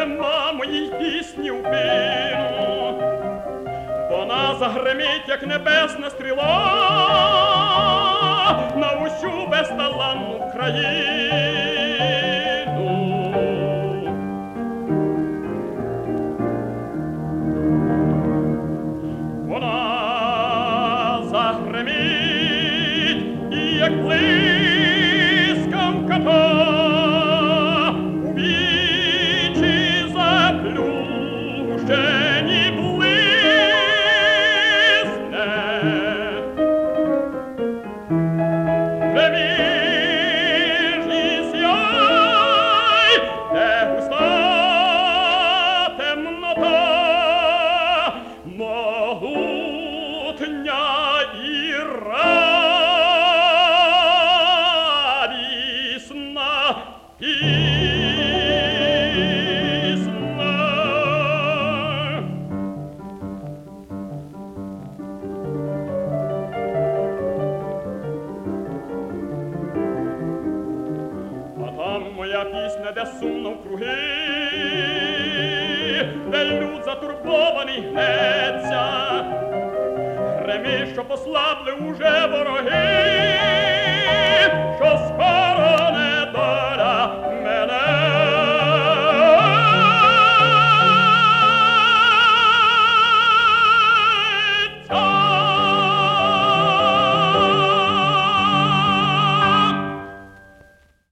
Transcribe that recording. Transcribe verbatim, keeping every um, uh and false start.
нема моїй пісні упину. Вона загримить, як небесна стріла, на усю безталанну країну. Вона загримить, і як блискавка та у вічі заплющені блисне. Преміжні сяй, де густа темнота, могутня і радісна пісня. А там моя пісня, де сумно вкруги, де люд затурбований гнеться, греми, що послабли уже вороги, що скоро